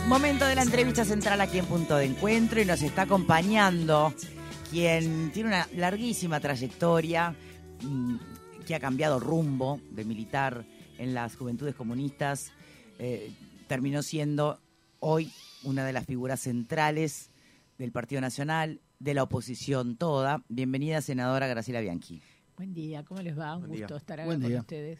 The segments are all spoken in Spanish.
Momento de la entrevista central aquí en Punto de Encuentro y nos está acompañando quien tiene una larguísima trayectoria, que ha cambiado rumbo de militar en las Juventudes Comunistas, terminó siendo hoy una de las figuras centrales del Partido Nacional, de la oposición toda. Bienvenida, senadora Graciela Bianchi. Buen día, ¿cómo les va? Un gusto estar acá con ustedes.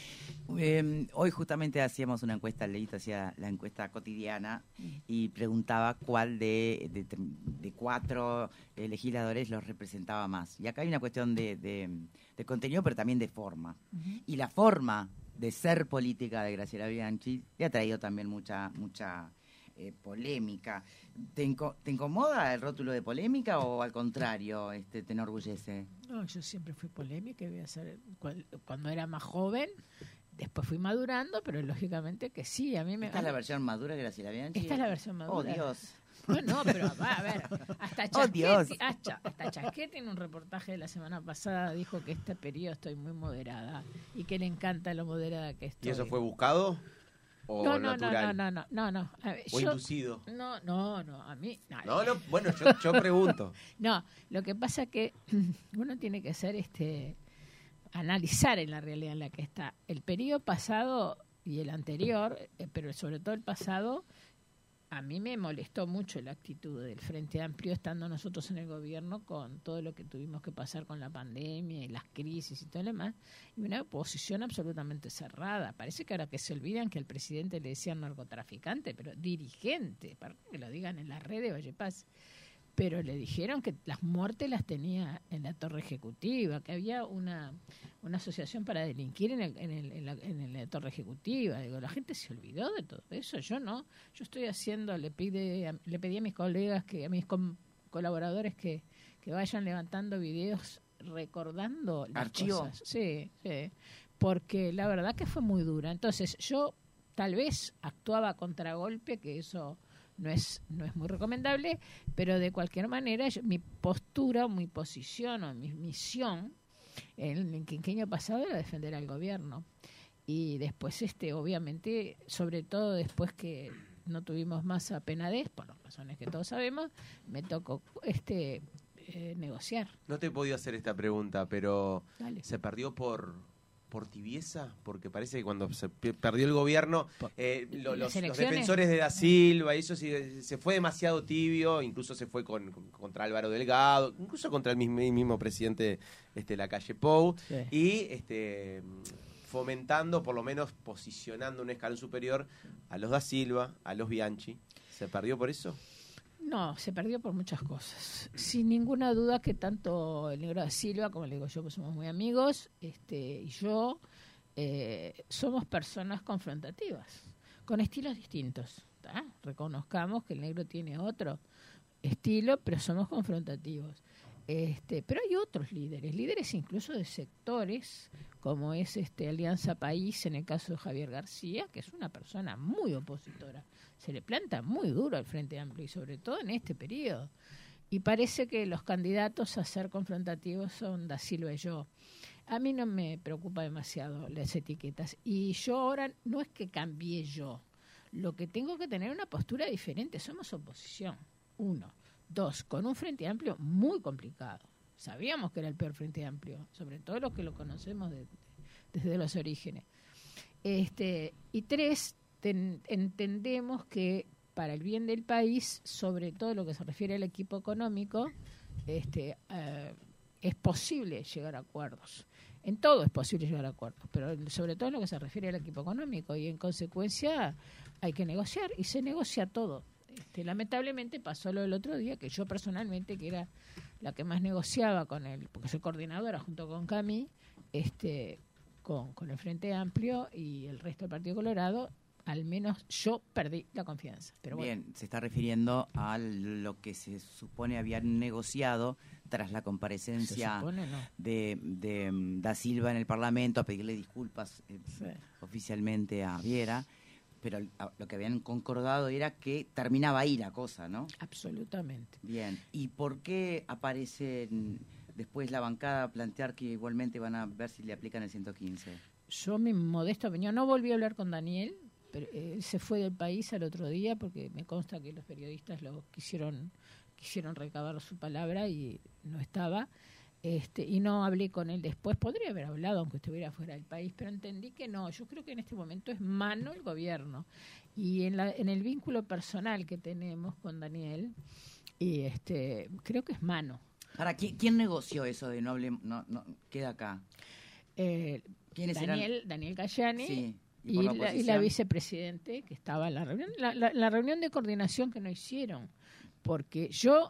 Hoy justamente hacíamos una encuesta, Leito hacía la encuesta cotidiana y preguntaba cuál de 4 legisladores los representaba más. Y acá hay una cuestión de contenido, pero también de forma. Y la forma de ser política de Graciela Bianchi le ha traído también mucha polémica. ¿Te incomoda el rótulo de polémica o al contrario te enorgullece? No, yo siempre fui polémica, voy a ser, cuando era más joven. Después fui madurando, pero lógicamente que sí, a mí me... ¿Esta es la versión madura de Graciela Bianchi? Esta es la versión madura. ¡Oh, Dios! No, pero a ver, hasta Chasquetti en un reportaje de la semana pasada dijo que este periodo estoy muy moderada y que le encanta lo moderada que estoy. ¿Y eso fue buscado o natural? No. ¿O inducido? No, a mí... No, bueno, yo pregunto. No, lo que pasa es que uno tiene que ser analizar en la realidad en la que está. El periodo pasado y el anterior, pero sobre todo el pasado, a mí me molestó mucho la actitud del Frente Amplio estando nosotros en el gobierno con todo lo que tuvimos que pasar con la pandemia y las crisis y todo lo demás, y una oposición absolutamente cerrada. Parece que ahora que se olvidan que al presidente le decían narcotraficante, pero dirigente, para que lo digan en las redes, oye, paz. Pero le dijeron que las muertes las tenía en la torre ejecutiva, que había una asociación para delinquir en la torre ejecutiva. Digo, la gente se olvidó de todo eso, yo no. Yo estoy haciendo, le pedí a mis colegas, a mis colaboradores que vayan levantando videos recordando las cosas. Sí, porque la verdad que fue muy dura. Entonces yo tal vez actuaba a contragolpe, que eso... No es muy recomendable, pero de cualquier manera mi postura, mi posición o mi misión en el quinquenio pasado era defender al gobierno. Y después, obviamente, sobre todo después que no tuvimos más a Penades, por las razones que todos sabemos, me tocó negociar. No te he podido hacer esta pregunta, pero Dale. ¿se perdió por tibieza? Porque parece que cuando se perdió el gobierno, los defensores de Da Silva, eso se fue demasiado tibio, incluso se fue contra Álvaro Delgado, incluso contra el mismo presidente Lacalle Pou, sí. Y fomentando, por lo menos posicionando un escalón superior a los Da Silva, a los Bianchi. ¿Se perdió por eso? No, se perdió por muchas cosas. Sin ninguna duda que tanto el negro Da Silva, como le digo yo, pues somos muy amigos, y yo somos personas confrontativas, con estilos distintos. ¿Tá? Reconozcamos que el negro tiene otro estilo, pero somos confrontativos. Pero hay otros líderes incluso de sectores, como es Alianza País, en el caso de Javier García, que es una persona muy opositora. Se le planta muy duro al Frente Amplio y sobre todo en este periodo. Y parece que los candidatos a ser confrontativos son Da Silva y yo. A mí no me preocupa demasiado las etiquetas. Y yo ahora no es que cambié yo. Lo que tengo que tener una postura diferente. Somos oposición. 1. 2. Con un Frente Amplio muy complicado. Sabíamos que era el peor Frente Amplio, sobre todo los que lo conocemos desde los orígenes. Y 3. Entendemos que para el bien del país, sobre todo lo que se refiere al equipo económico, es posible llegar a acuerdos. En todo es posible llegar a acuerdos, pero sobre todo en lo que se refiere al equipo económico, y en consecuencia hay que negociar, y se negocia todo. Lamentablemente pasó lo del otro día, que yo personalmente, que era la que más negociaba con él, porque soy coordinadora junto con Cami, con el Frente Amplio y el resto del Partido Colorado, al menos yo perdí la confianza. Pero bueno. Bien, se está refiriendo a lo que se supone habían negociado tras la comparecencia de Da Silva en el Parlamento, a pedirle disculpas oficialmente a Viera, pero lo que habían concordado era que terminaba ahí la cosa, ¿no? Absolutamente. Bien, ¿y por qué aparece después la bancada a plantear que igualmente van a ver si le aplican el 115? Yo, mi modesta opinión, no volví a hablar con Daniel, él se fue del país al otro día porque me consta que los periodistas lo quisieron recabar su palabra y no estaba. Y no hablé con él después. Podría haber hablado aunque estuviera fuera del país, pero entendí que no. Yo creo que en este momento es mano el gobierno. Y en el vínculo personal que tenemos con Daniel, creo que es mano. Ahora, ¿quién negoció eso de no queda acá? ¿Quiénes eran? Daniel Cayani, sí, y la vicepresidente que estaba en la reunión. La reunión de coordinación que no hicieron. Porque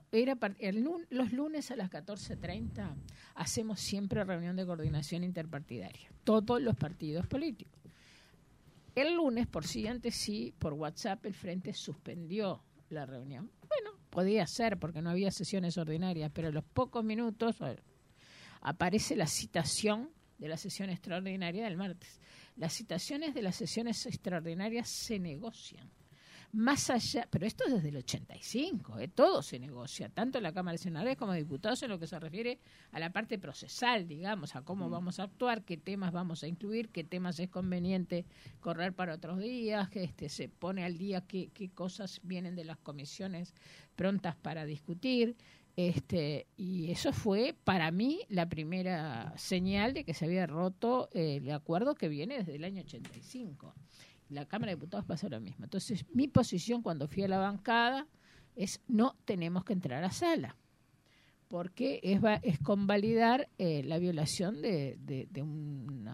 los lunes a las 14:30 hacemos siempre reunión de coordinación interpartidaria. Todos los partidos políticos. El lunes, por WhatsApp, el Frente suspendió la reunión. Bueno, podía ser porque no había sesiones ordinarias, pero a los pocos minutos aparece la citación de la sesión extraordinaria del martes. Las citaciones de las sesiones extraordinarias se negocian. Más allá, pero esto es desde el 85, todo se negocia, tanto en la Cámara de Senadores como de Diputados en lo que se refiere a la parte procesal, digamos, a cómo vamos a actuar, qué temas vamos a incluir, qué temas es conveniente correr para otros días, que se pone al día qué cosas vienen de las comisiones prontas para discutir. Y eso fue para mí la primera señal de que se había roto el acuerdo que viene desde el año 85. La Cámara de Diputados pasó lo mismo. Entonces, mi posición cuando fui a la bancada es no tenemos que entrar a sala, porque es convalidar la violación de un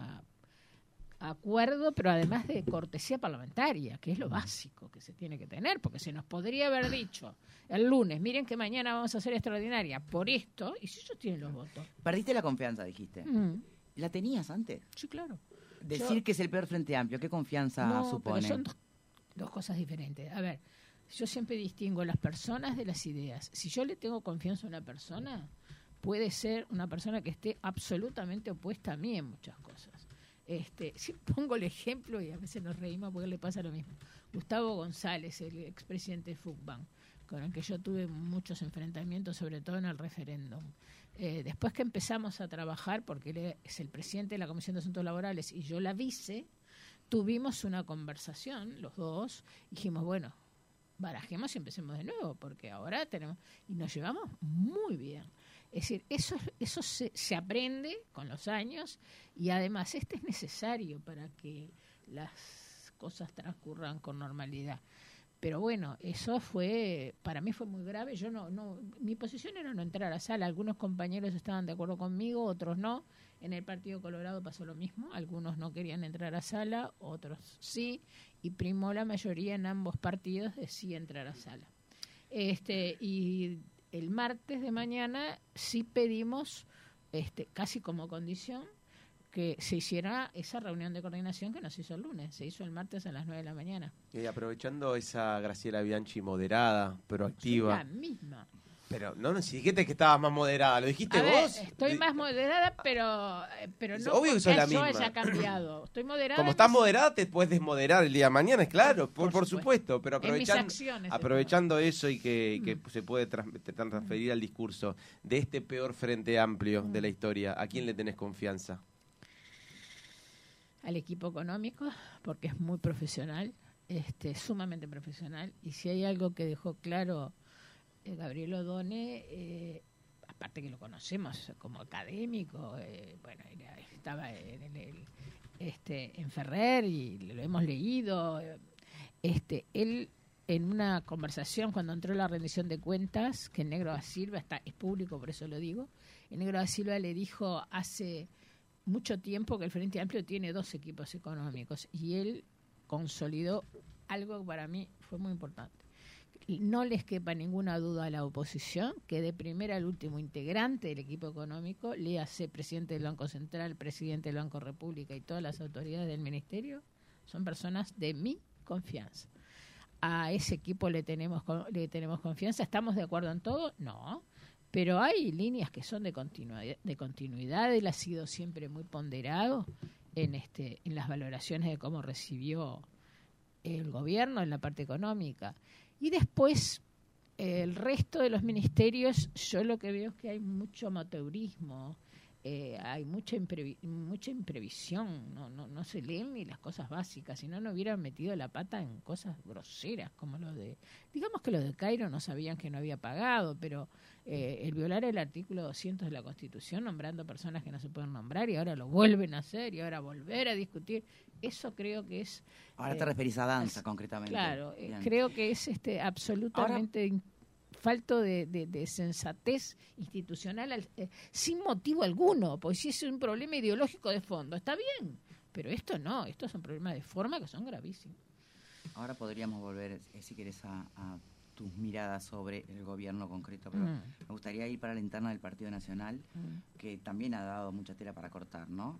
acuerdo, pero además de cortesía parlamentaria, que es lo básico que se tiene que tener, porque se nos podría haber dicho el lunes, miren que mañana vamos a hacer extraordinaria por esto, y si ellos tienen los votos. Perdiste la confianza, dijiste. ¿La tenías antes? Sí, claro. Decir que es el peor Frente Amplio, ¿qué confianza supone? Pero son dos cosas diferentes. A ver, yo siempre distingo las personas de las ideas. Si yo le tengo confianza a una persona, puede ser una persona que esté absolutamente opuesta a mí en muchas cosas. Si pongo el ejemplo, y a veces nos reímos porque le pasa lo mismo. Gustavo González, el expresidente de FUCBAN, con el que yo tuve muchos enfrentamientos, sobre todo en el referéndum. Después que empezamos a trabajar, porque él es el presidente de la Comisión de Asuntos Laborales y yo la vice, tuvimos una conversación, los dos, y dijimos, bueno, barajemos y empecemos de nuevo, porque ahora tenemos, y nos llevamos muy bien. Es decir, eso se aprende con los años, y además es necesario para que las cosas transcurran con normalidad. Pero bueno, eso para mí fue muy grave. Yo mi posición era no entrar a la sala. Algunos compañeros estaban de acuerdo conmigo, otros no. En el Partido Colorado pasó lo mismo. Algunos no querían entrar a sala, otros sí. Y primó la mayoría en ambos partidos de sí entrar a sala. Y el martes de mañana sí pedimos, casi como condición, que se hiciera esa reunión de coordinación que no se hizo el lunes, se hizo el martes a las 9 de la mañana. Y aprovechando esa Graciela Bianchi moderada, proactiva. La misma. Pero no dijiste que estabas más moderada, ¿lo dijiste vos? Estoy más moderada, pero no obvio que sos la misma. Haya cambiado. Estoy moderada. Como estás moderada, te puedes desmoderar el día de mañana, es claro, por supuesto. Pero aprovechando eso y que se puede transferir al discurso de este peor Frente Amplio de la historia, ¿a quién le tenés confianza? Al equipo económico, porque es muy profesional, sumamente profesional, y si hay algo que dejó claro Gabriel Odone, aparte que lo conocemos como académico, estaba en Ferrer y lo hemos leído, él en una conversación cuando entró la rendición de cuentas, que el Negro da Silva, es público, por eso lo digo, el Negro da Silva le dijo hace mucho tiempo que el Frente Amplio tiene 2 equipos económicos, y él consolidó algo que para mí fue muy importante. No les quepa ninguna duda a la oposición que de primera al último integrante del equipo económico, léase presidente del Banco Central, presidente del Banco República y todas las autoridades del ministerio, son personas de mi confianza. A ese equipo le tenemos confianza. ¿Estamos de acuerdo en todo? No. Pero hay líneas que son de continuidad. Él ha sido siempre muy ponderado en las valoraciones de cómo recibió el gobierno en la parte económica. Y después, el resto de los ministerios, yo lo que veo es que hay mucho amateurismo. hay mucha imprevisión, no se leen ni las cosas básicas, si no hubieran metido la pata en cosas groseras, como digamos que los de Cairo no sabían que no había pagado, pero el violar el artículo 200 de la Constitución, nombrando personas que no se pueden nombrar, y ahora lo vuelven a hacer, y ahora volver a discutir, eso creo que es... Ahora te referís a danza, concretamente. Claro, creo que es absolutamente... falto de sensatez institucional sin motivo alguno, porque si es un problema ideológico de fondo, está bien, pero esto no, estos son problemas de forma que son gravísimos. Ahora podríamos volver, si querés, a tus miradas sobre el gobierno concreto, pero me gustaría ir para la interna del Partido Nacional, que también ha dado mucha tela para cortar, ¿no?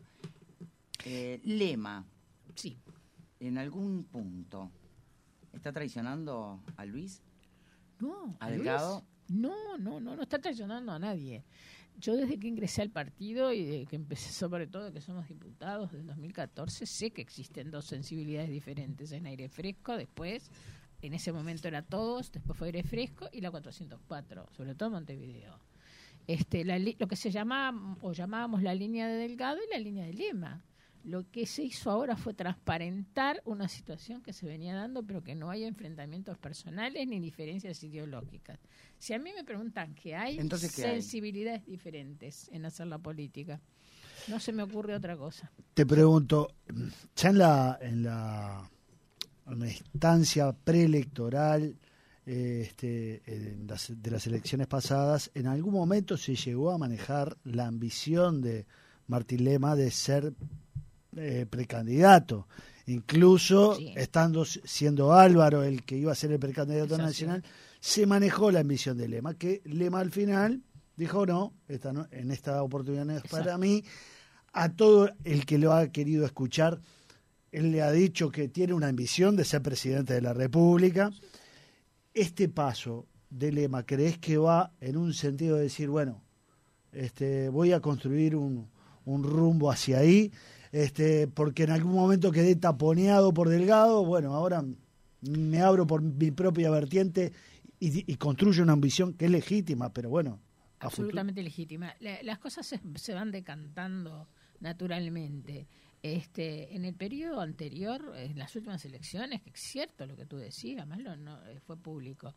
Lema, sí, en algún punto, ¿está traicionando a Luis? No, ¿A Delgado? No está traicionando a nadie. Yo desde que ingresé al partido y de que empecé, sobre todo que somos diputados del 2014, sé que existen dos sensibilidades diferentes. En Aire Fresco, después, en ese momento era Todos, después fue Aire Fresco y la 404, sobre todo Montevideo. Lo que se llamaba o llamábamos la línea de Delgado y la línea de Lema. Lo que se hizo ahora fue transparentar una situación que se venía dando, pero que no hay enfrentamientos personales ni diferencias ideológicas. Si a mí me preguntan qué hay, entonces, ¿qué sensibilidades diferentes en hacer la política. No se me ocurre otra cosa. Te pregunto, ya en la instancia preelectoral de las elecciones pasadas, ¿en algún momento se llegó a manejar la ambición de Martín Lema de ser precandidato, incluso sí, siendo Álvaro el que iba a ser el precandidato nacional, se manejó la ambición de Lema, que Lema al final dijo no, en esta oportunidad no es para mí. A todo el que lo ha querido escuchar, él le ha dicho que tiene una ambición de ser presidente de la República. Este paso de Lema, ¿crees que va en un sentido de decir, bueno, voy a construir un rumbo hacia ahí? Porque en algún momento quedé taponeado por Delgado, bueno, ahora me abro por mi propia vertiente y construyo una ambición que es legítima, pero bueno. Absolutamente legítima. Las cosas se van decantando naturalmente. En el periodo anterior, en las últimas elecciones, que es cierto lo que tú decías, además fue público,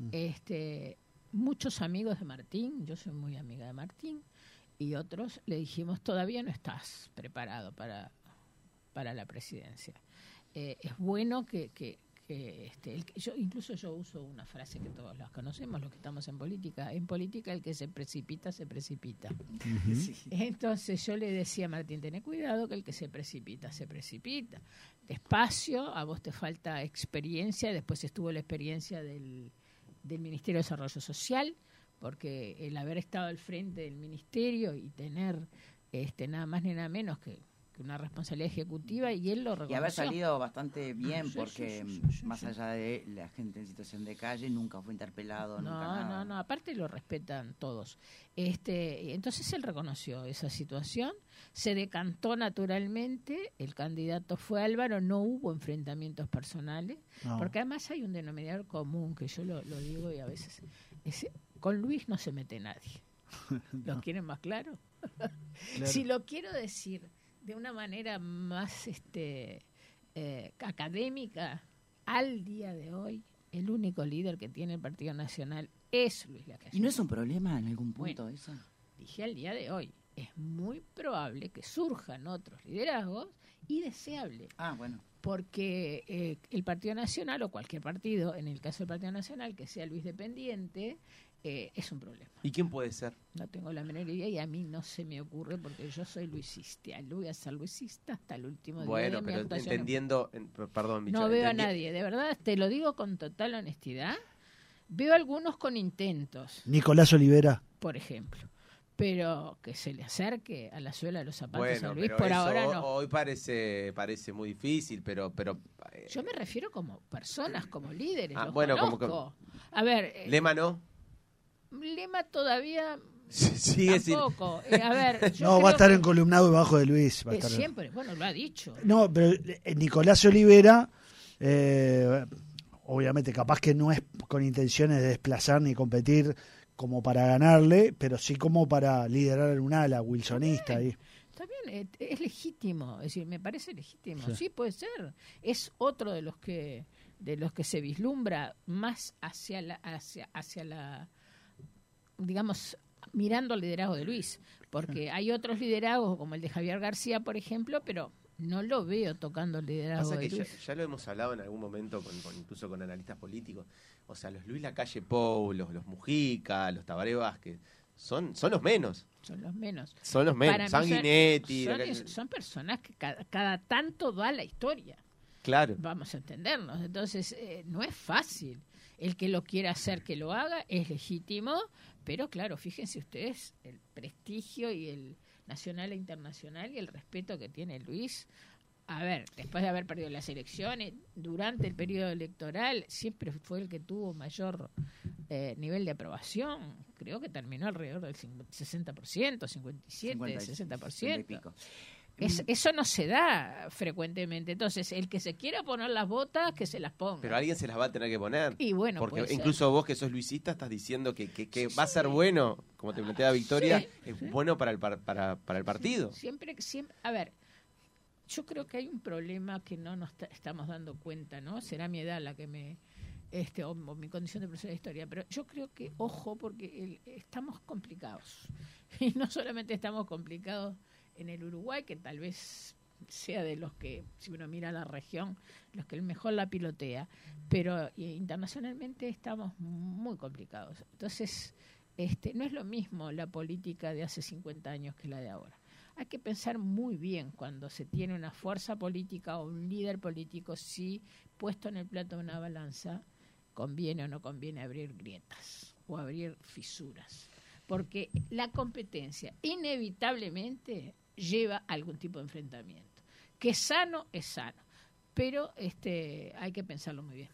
muchos amigos de Martín, yo soy muy amiga de Martín, y otros le dijimos, todavía no estás preparado para la presidencia. Es bueno incluso yo uso una frase que todos las conocemos, los que estamos en política. En política el que se precipita, se precipita. Uh-huh. Sí. Entonces yo le decía a Martín, ten cuidado que el que se precipita, se precipita. Despacio, a vos te falta experiencia, después estuvo la experiencia del Ministerio de Desarrollo Social, porque el haber estado al frente del ministerio y tener nada más ni nada menos que una responsabilidad ejecutiva, y él lo reconoció. Y haber salido bastante bien, porque más allá de la gente en situación de calle, nunca fue interpelado, nunca nada. No, aparte lo respetan todos. Entonces él reconoció esa situación, se decantó naturalmente, el candidato fue Álvaro, no hubo enfrentamientos personales, porque además hay un denominador común, que yo lo digo y a veces... con Luis no se mete nadie. ¿Lo quieren más claro? Si lo quiero decir de una manera más académica, al día de hoy, el único líder que tiene el Partido Nacional es Luis Lacalle. ¿Y no es un problema en algún punto eso? Dije al día de hoy. Es muy probable que surjan otros liderazgos y deseable. Bueno. Porque el Partido Nacional o cualquier partido, en el caso del Partido Nacional, que sea Luis dependiente, es un problema. ¿Y quién puede ser? No tengo la menor idea y a mí no se me ocurre porque yo soy luisista. Voy a ser luisista hasta el último día de mi actuación. Bueno, pero entendiendo... Perdón, Michelle, no veo a nadie, de verdad, te lo digo con total honestidad. Veo algunos con intentos. Nicolás Olivera. Por ejemplo. Pero que se le acerque a la suela de los zapatos a Luis, pero por ahora no. Hoy parece muy difícil, pero yo me refiero como personas, como líderes. Bueno, conozco. A ver, Lema no. Lema todavía sigue tampoco. A ver, va a estar encolumnado debajo de Luis. Va a estar... Siempre, bueno, lo ha dicho. No, pero Nicolás Olivera, obviamente, capaz que no es con intenciones de desplazar ni competir como para ganarle, pero sí como para liderar en un ala wilsonista ahí. Está bien, es legítimo, es decir, me parece legítimo, sí puede ser. Es otro de los que se vislumbra más hacia la digamos, mirando al liderazgo de Luis, porque hay otros liderazgos como el de Javier García, por ejemplo, pero no lo veo tocando el liderazgo de Luis. Ya lo hemos hablado en algún momento, incluso con analistas políticos. O sea, los Luis Lacalle Pou, los Mujica, los Tabaré Vázquez, son los menos. Son los menos. Sanguinetti. Son personas que cada tanto va la historia. Claro. Vamos a entendernos. Entonces, no es fácil. El que lo quiera hacer, que lo haga, es legítimo, pero claro, fíjense ustedes el prestigio y el nacional e internacional y el respeto que tiene Luis. A ver, después de haber perdido las elecciones, durante el periodo electoral, siempre fue el que tuvo mayor nivel de aprobación. Creo que terminó alrededor del 60%, 57, 60%. Eso no se da frecuentemente. Entonces, el que se quiera poner las botas, que se las ponga. Pero alguien se las va a tener que poner. Y bueno, porque incluso vos que sos luisista estás diciendo que va a ser bueno, como te plantea Victoria, es bueno para el partido. Siempre. A ver, yo creo que hay un problema que no nos estamos dando cuenta, ¿no? Será mi edad la que o mi condición de profesora de historia, pero yo creo que, ojo, porque estamos complicados. Y no solamente estamos complicados en el Uruguay, que tal vez sea de los que, si uno mira la región, los que mejor la pilotea, pero internacionalmente estamos muy complicados. Entonces, no es lo mismo la política de hace 50 años que la de ahora. Hay que pensar muy bien cuando se tiene una fuerza política o un líder político, si puesto en el plato de una balanza, conviene o no conviene abrir grietas o abrir fisuras. Porque la competencia inevitablemente lleva a algún tipo de enfrentamiento. Que es sano, pero hay que pensarlo muy bien.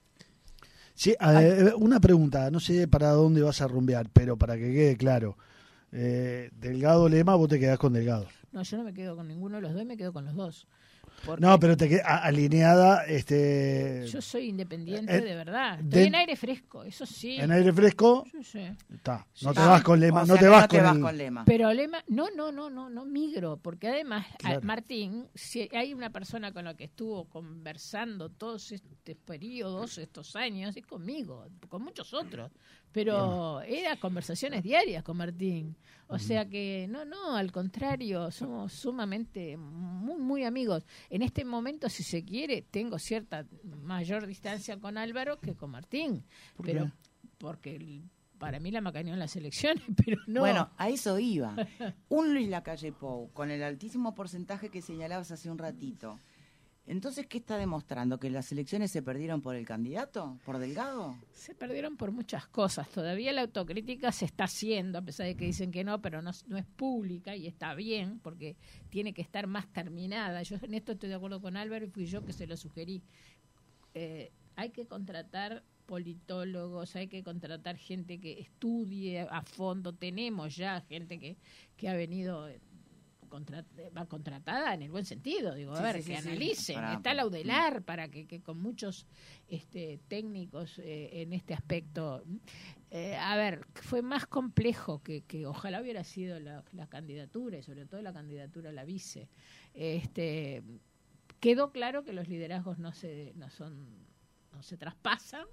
Sí, una pregunta, no sé para dónde vas a rumbear, pero para que quede claro, Delgado Lema, vos te quedás con Delgado. No, yo no me quedo con ninguno de los dos, me quedo con los dos. No, pero te quedas alineada. Yo soy independiente de verdad. Estoy en aire fresco, eso sí. En aire fresco. Sí. Está. No te vas con Lema. No te vas con Lema. Pero Lema, no migro, porque además, claro. Martín, si hay una persona con la que estuvo conversando todos estos periodos, estos años, es conmigo, con muchos otros. Pero era conversaciones diarias con Martín. O sea que, no, al contrario, somos sumamente muy, muy amigos. En este momento, si se quiere, tengo cierta mayor distancia con Álvaro que con Martín. Pero porque para mí la macaneó en las elecciones, pero no. Bueno, a eso iba. Un Luis Lacalle Pou, con el altísimo porcentaje que señalabas hace un ratito. Entonces, ¿qué está demostrando? ¿Que las elecciones se perdieron por el candidato? ¿Por Delgado? Se perdieron por muchas cosas. Todavía la autocrítica se está haciendo, a pesar de que dicen que no, pero no es pública y está bien, porque tiene que estar más terminada. Yo en esto estoy de acuerdo con Álvaro y fui yo que se lo sugerí. Hay que contratar politólogos, hay que contratar gente que estudie a fondo. Tenemos ya gente que ha venido... va contratada en el buen sentido, digo, que analicen. Está la UDELAR para que con muchos técnicos en este aspecto. Fue más complejo que ojalá hubiera sido la candidatura, y sobre todo la candidatura a la vice. Quedó claro que los liderazgos no se traspasan.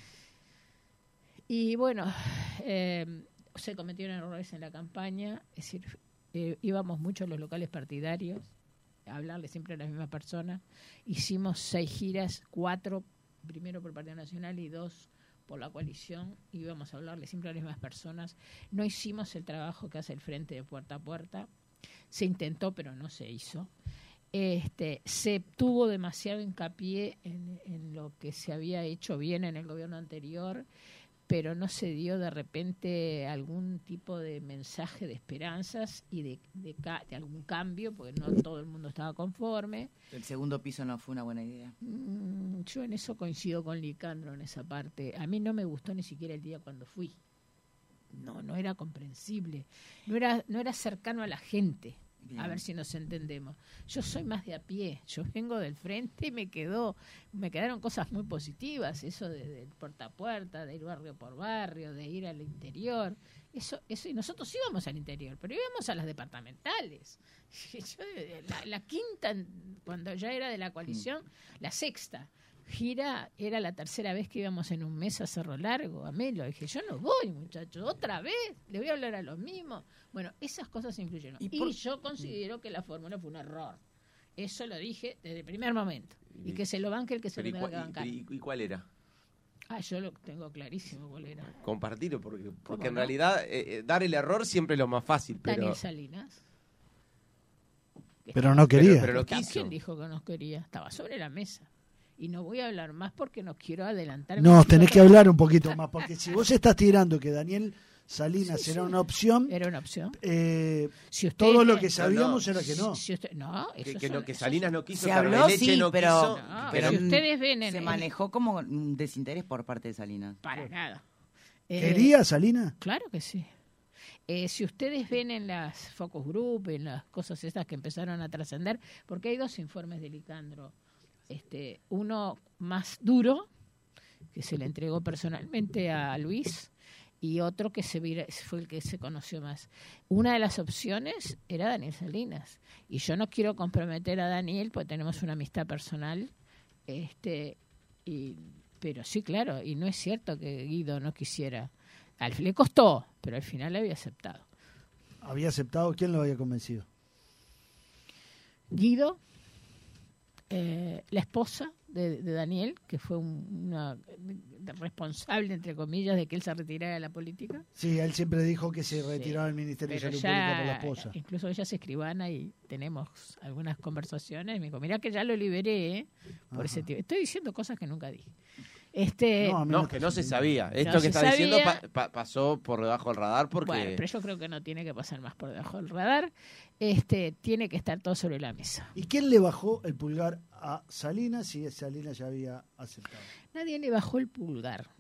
Y bueno, se cometieron errores en la campaña, es decir, íbamos mucho a los locales partidarios a hablarle siempre a las mismas personas. Hicimos 6 giras, 4 primero por el Partido Nacional y 2 por la coalición. Íbamos a hablarle siempre a las mismas personas. No hicimos el trabajo que hace el Frente de puerta a puerta. Se intentó, pero no se hizo. Se tuvo demasiado hincapié en lo que se había hecho bien en el gobierno anterior, pero no se dio de repente algún tipo de mensaje de esperanzas y de algún cambio, porque no todo el mundo estaba conforme. El segundo piso no fue una buena idea. Yo en eso coincido con Licandro, en esa parte. A mí no me gustó ni siquiera el día cuando fui. No era comprensible. No era cercano a la gente. Bien. A ver si nos entendemos. Yo soy más de a pie, yo vengo del frente y me quedaron cosas muy positivas, eso de puerta a puerta, de ir barrio por barrio, de ir al interior, eso y nosotros íbamos al interior, pero íbamos a las departamentales. La quinta, cuando ya era de la coalición, la sexta gira era la tercera vez que íbamos en un mes a Cerro Largo, a Melo. Dije, yo no voy, muchachos, otra vez, le voy a hablar a los mismos. Bueno, esas cosas influyeron. Y yo considero que la fórmula fue un error. Eso lo dije desde el primer momento. Y que se lo banque el que se lo tenga que bancar. ¿Y cuál era? Yo lo tengo clarísimo cuál era. Compartirlo, porque en realidad dar el error siempre es lo más fácil. Pero... Daniel Salinas. Pero no quería. Pero lo quiso. ¿Quién dijo que no quería? Estaba sobre la mesa. Y no voy a hablar más porque no quiero adelantar. No, tenés que hablar un poquito más, porque si vos estás tirando que Daniel Salinas era una opción. Era una opción. Todo lo que sabíamos era que no. Que Salinas no quiso, se habló, Leche no pero, quiso. Pero si ustedes ven se manejó como un desinterés por parte de Salinas. Para nada. ¿Quería Salinas? Claro que sí. Si ustedes ven en las focus group, en las cosas estas que empezaron a trascender, porque hay dos informes de Licandro. Uno más duro, que se le entregó personalmente a Luis, y otro que fue el que se conoció más. Una de las opciones era Daniel Salinas, y yo no quiero comprometer a Daniel porque tenemos una amistad personal, pero sí, claro, y no es cierto que Guido no quisiera. Le costó, pero al final le había aceptado. ¿Había aceptado? ¿Quién lo había convencido? Guido, la esposa de Daniel, que fue una responsable, entre comillas, de que él se retirara de la política. Sí, él siempre dijo que se retiraba del Ministerio de Salud Pública por la esposa. Incluso ella es escribana y tenemos algunas conversaciones. Me dijo, mirá que ya lo liberé por ese tipo. Estoy diciendo cosas que nunca dije. Que no se sabía. Esto que está diciendo pasó por debajo del radar porque... Bueno, pero yo creo que no tiene que pasar más por debajo del radar. Tiene que estar todo sobre la mesa. ¿Y quién le bajó el pulgar a Salinas si Salinas ya había aceptado? Nadie le bajó el pulgar.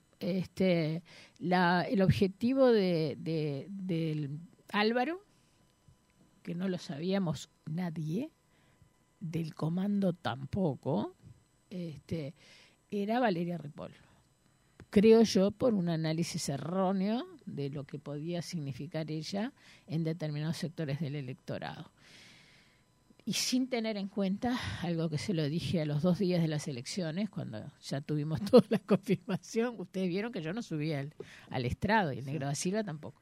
El objetivo del Álvaro, que no lo sabíamos nadie, del comando tampoco, era Valeria Ripoll. Creo yo, por un análisis erróneo de lo que podía significar ella en determinados sectores del electorado. Y sin tener en cuenta algo que se lo dije a los 2 días de las elecciones, cuando ya tuvimos toda la confirmación, ustedes vieron que yo no subí al estrado y el Negro da Silva tampoco.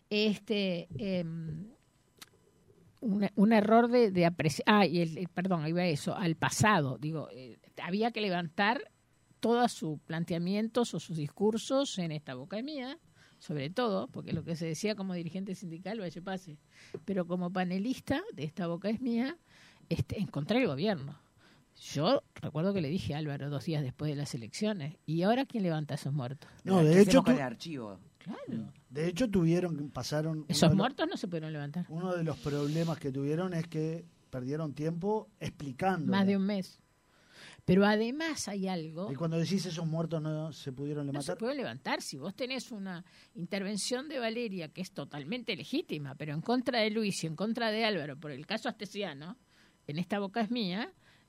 Un error de apreciar. Perdón, iba a eso, al pasado. Digo, había que levantar todos sus planteamientos o sus discursos en Esta Boca es Mía, sobre todo, porque lo que se decía como dirigente sindical, vaya pase, pero como panelista de Esta Boca es Mía, en contra del gobierno. Yo recuerdo que le dije a Álvaro 2 días después de las elecciones, ¿y ahora quién levanta esos muertos? No, de hecho... el archivo. Claro. De hecho, pasaron... Esos muertos no se pudieron levantar. Uno de los problemas que tuvieron es que perdieron tiempo explicando. Más de un mes. Pero además hay algo... Y cuando decís esos muertos no se pudieron levantar... No se puede levantar. Si vos tenés una intervención de Valeria que es totalmente legítima, pero en contra de Luis y en contra de Álvaro, por el caso Astesiano, en Esta Boca es Mía,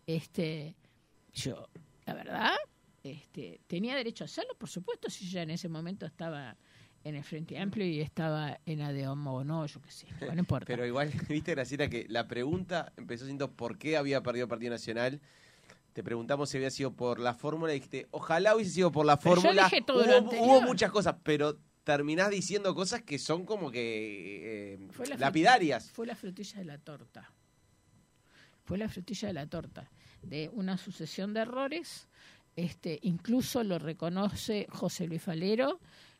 yo, la verdad, tenía derecho a hacerlo, por supuesto, si ya en ese momento estaba en el Frente Amplio y estaba en ADEOMO o no, yo qué sé, no importa. Pero igual, viste, Graciela, que la pregunta empezó siendo ¿por qué había perdido el Partido Nacional? Te preguntamos si había sido por la fórmula y dijiste, ojalá hubiese sido por la fórmula. Yo dije todo lo anterior. Hubo muchas cosas, pero terminás diciendo cosas que son como que lapidarias. Fue la frutilla de la torta. Fue la frutilla de la torta. De una sucesión de errores, incluso lo reconoce José Luis Falero,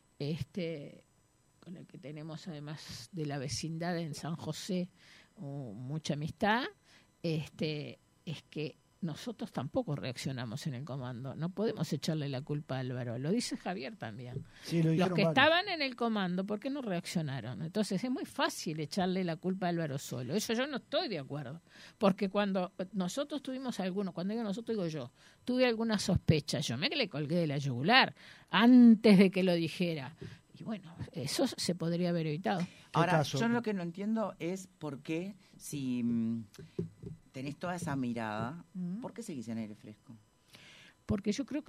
con el que tenemos además de la vecindad en San José mucha amistad, es que nosotros tampoco reaccionamos en el comando. No podemos echarle la culpa a Álvaro. Lo dice Javier también. Sí, los que estaban en el comando, ¿por qué no reaccionaron? Entonces es muy fácil echarle la culpa a Álvaro solo. Eso yo no estoy de acuerdo. Porque cuando nosotros tuvimos cuando digo nosotros digo yo, tuve alguna sospecha, yo me le colgué de la yugular antes de que lo dijera. Y bueno, eso se podría haber evitado. Ahora, yo lo que no entiendo es por qué, si tenés toda esa mirada, ¿por qué seguís en Aire Fresco? Porque yo creo que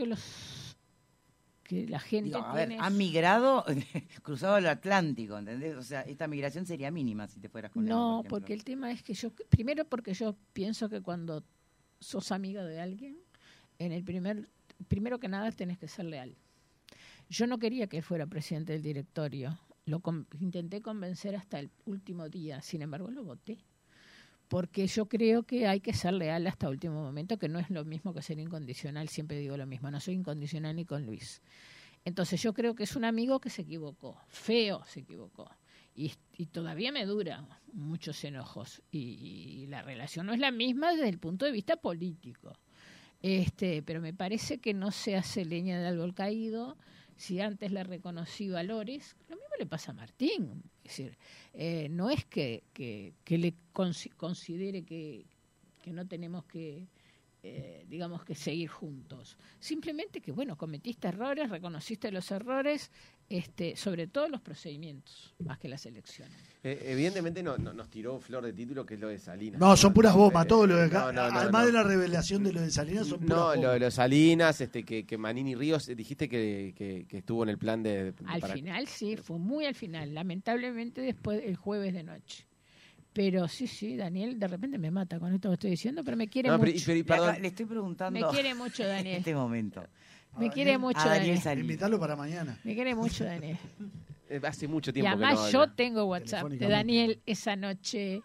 la gente han migrado, cruzado el Atlántico, ¿entendés? O sea, esta migración sería mínima si te fueras con León. No, porque el tema es que primero porque yo pienso que cuando sos amigo de alguien, primero que nada tenés que ser leal. Yo no quería que él fuera presidente del directorio. Intenté convencer hasta el último día. Sin embargo, lo voté. Porque yo creo que hay que ser leal hasta el último momento, que no es lo mismo que ser incondicional. Siempre digo lo mismo. No soy incondicional ni con Luis. Entonces yo creo que es un amigo que se equivocó. Feo se equivocó. Y todavía me dura muchos enojos. Y la relación no es la misma desde el punto de vista político. Pero me parece que no se hace leña de árbol caído. Si antes le reconocí valores, lo mismo le pasa a Martín. Es decir, no es que le considere que no tenemos que, digamos, que seguir juntos. Simplemente que, bueno, cometiste errores, reconociste los errores, sobre todo los procedimientos, más que las elecciones. Evidentemente nos tiró flor de título, que es lo de Salinas. No, son puras bombas, todo lo de acá. Además de la revelación de lo de Salinas, son puras bombas. Lo de los Salinas, que Manini Ríos, dijiste que estuvo en el plan de... Al final, sí, fue muy al final. Lamentablemente después, el jueves de noche. Pero sí, Daniel de repente me mata con esto que estoy diciendo, pero me quiere mucho. Le estoy preguntando... Me quiere mucho, Daniel. En este momento. Me quiere mucho, Daniel. Invitarlo para mañana. Me quiere mucho, Daniel. Hace mucho tiempo y además que no yo tengo WhatsApp de Daniel esa noche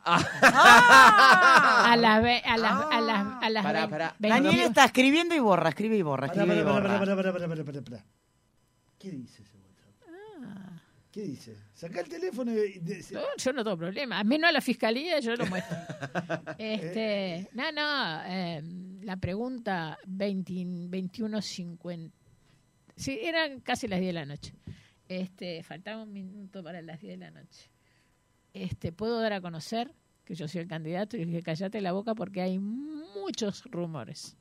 a las Pará. Daniel está escribe y borra. Pará. ¿Qué dice ese WhatsApp? ¿Qué dice? Saca el teléfono y... yo no tengo problema. A menos a la fiscalía yo lo muestro. La pregunta 21:50. Sí, eran casi las 10 de la noche. Faltaba un minuto para las 10 de la noche. Puedo dar a conocer que yo soy el candidato y dije, cállate la boca porque hay muchos rumores.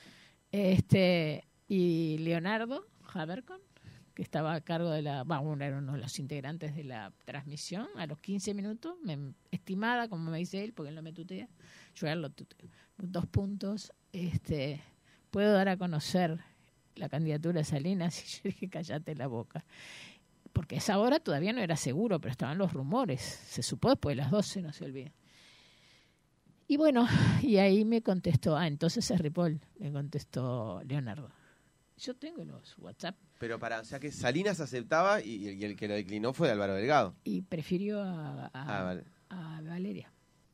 Y Leonardo Habercon, que estaba a cargo de era uno de los integrantes de la transmisión, a los 15 minutos, estimada, como me dice él, porque él no me tutea, yo a él lo tuteo. 2 puntos, puedo dar a conocer la candidatura de Salinas, y yo dije, cállate la boca. Porque a esa hora todavía no era seguro, pero estaban los rumores. Se supo después de las 12, no se olvide. Y bueno, y ahí me contestó, entonces es Ripoll, me contestó Leonardo. Yo tengo los WhatsApp. Pero o sea que Salinas aceptaba y el que lo declinó fue Álvaro Delgado. Y prefirió a Valeria.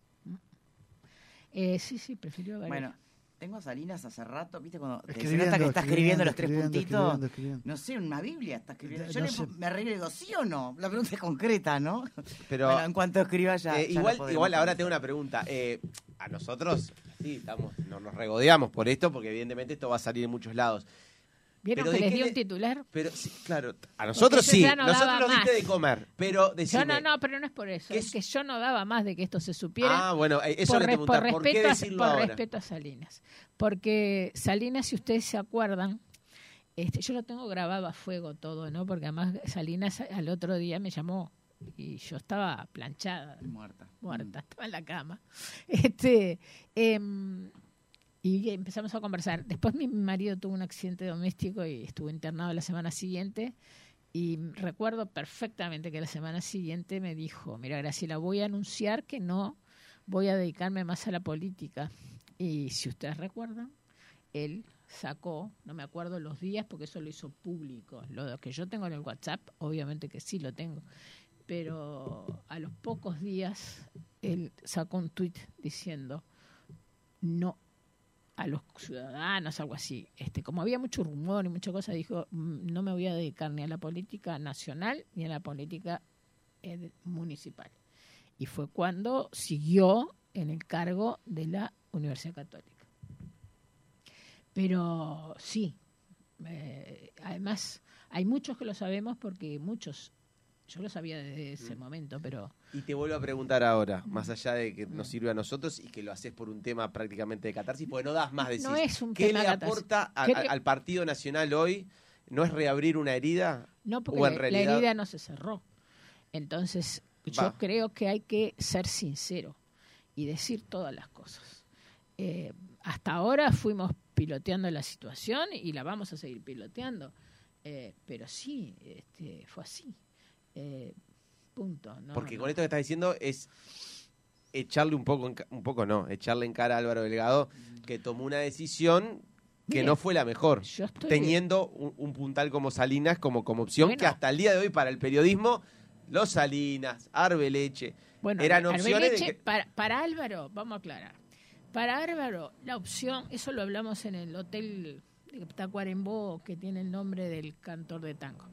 Sí, prefirió a Valeria. Bueno, tengo a Salinas hace rato, ¿viste? Cuando se nota que está escribiendo los 3 puntitos. Escribiendo. No sé, una Biblia está escribiendo. Yo me arreglé y digo, ¿sí o no? La pregunta es concreta, ¿no? Pero bueno, en cuanto escriba ya. Igual ahora tengo una pregunta. A nosotros, sí, nos regodeamos por esto, porque evidentemente esto va a salir en muchos lados. ¿Vieron que les dio un titular? Pero sí, claro, a nosotros sí, nosotros nos diste de comer, pero decime... No, pero no es por eso, es que yo no daba más de que esto se supiera. Ah, bueno, eso le preguntaba, ¿por qué decirlo ahora? Por respeto a Salinas, porque Salinas, si ustedes se acuerdan, yo lo tengo grabado a fuego todo, ¿no? Porque además Salinas al otro día me llamó y yo estaba planchada. Muerta, estaba en la cama. Y empezamos a conversar. Después mi marido tuvo un accidente doméstico y estuvo internado la semana siguiente. Y recuerdo perfectamente que la semana siguiente me dijo, mira, Graciela, voy a anunciar que no voy a dedicarme más a la política. Y si ustedes recuerdan, él sacó, no me acuerdo los días porque eso lo hizo público. Lo que yo tengo en el WhatsApp, obviamente que sí lo tengo. Pero a los pocos días él sacó un tuit diciendo, no, a los ciudadanos, algo así. Como había mucho rumor y mucha cosa, dijo, no me voy a dedicar ni a la política nacional ni a la política municipal. Y fue cuando siguió en el cargo de la Universidad Católica. Pero sí, además hay muchos que lo sabemos porque yo lo sabía desde ese momento, pero... Y te vuelvo a preguntar ahora, más allá de que nos sirve a nosotros y que lo haces por un tema prácticamente de catarsis, porque no das más de sí. No es un ¿Qué tema le aporta al Partido Nacional hoy? ¿No es reabrir una herida No, porque realidad... la herida no se cerró. Entonces, yo creo que hay que ser sincero y decir todas las cosas. Hasta ahora fuimos piloteando la situación y la vamos a seguir piloteando. Pero sí, fue así. Punto. Porque con esto que estás diciendo es echarle echarle en cara a Álvaro Delgado, que tomó una decisión que no fue la mejor, teniendo un puntal como Salinas como opción, que hasta el día de hoy para el periodismo, los Salinas, Arbeleche, eran opciones de que... para Álvaro, vamos a aclarar, para Álvaro la opción, eso lo hablamos en el hotel de Tacuarembó, que tiene el nombre del cantor de tango,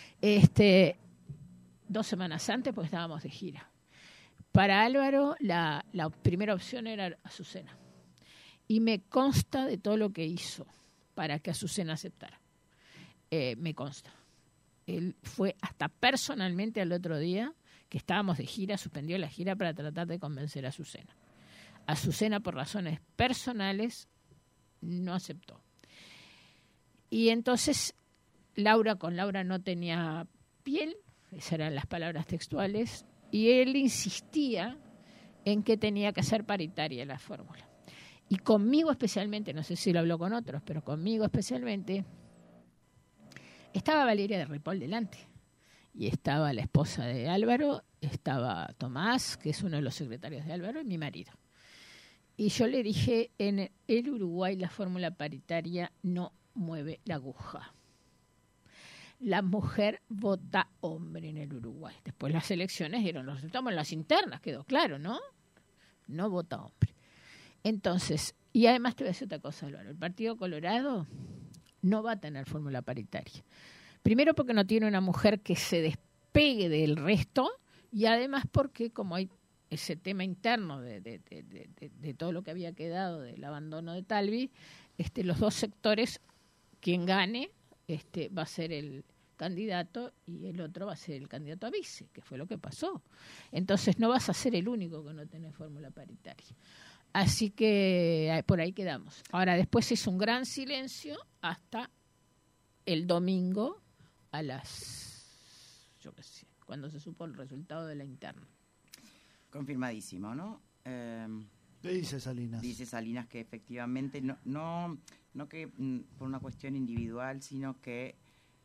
2 semanas antes, porque estábamos de gira. Para Álvaro la primera opción era Azucena. Y me consta de todo lo que hizo para que Azucena aceptara. Me consta. Él fue hasta personalmente al otro día, que estábamos de gira, suspendió la gira para tratar de convencer a Azucena. Azucena, por razones personales, no aceptó. Y entonces Laura no tenía piel, esas eran las palabras textuales, y él insistía en que tenía que ser paritaria la fórmula. Y conmigo especialmente, no sé si lo habló con otros, pero conmigo especialmente, estaba Valeria de Ripoll delante. Y estaba la esposa de Álvaro, estaba Tomás, que es uno de los secretarios de Álvaro, y mi marido. Y yo le dije, en el Uruguay la fórmula paritaria no mueve la aguja. La mujer vota hombre en el Uruguay. Después las elecciones dieron los resultados, en las internas quedó claro, ¿no? No vota hombre. Entonces, y además te voy a decir otra cosa, Álvaro, el Partido Colorado no va a tener fórmula paritaria. Primero porque no tiene una mujer que se despegue del resto, y además porque como hay ese tema interno de todo lo que había quedado del abandono de Talvi, los dos sectores, quien gane va a ser el candidato y el otro va a ser el candidato a vice, que fue lo que pasó. Entonces no vas a ser el único que no tiene fórmula paritaria. Así que por ahí quedamos. Ahora, después es un gran silencio hasta el domingo a yo qué sé, cuando se supo el resultado de la interna. Confirmadísimo, ¿no? ¿Qué dice Salinas? Dice Salinas que efectivamente no que por una cuestión individual, sino que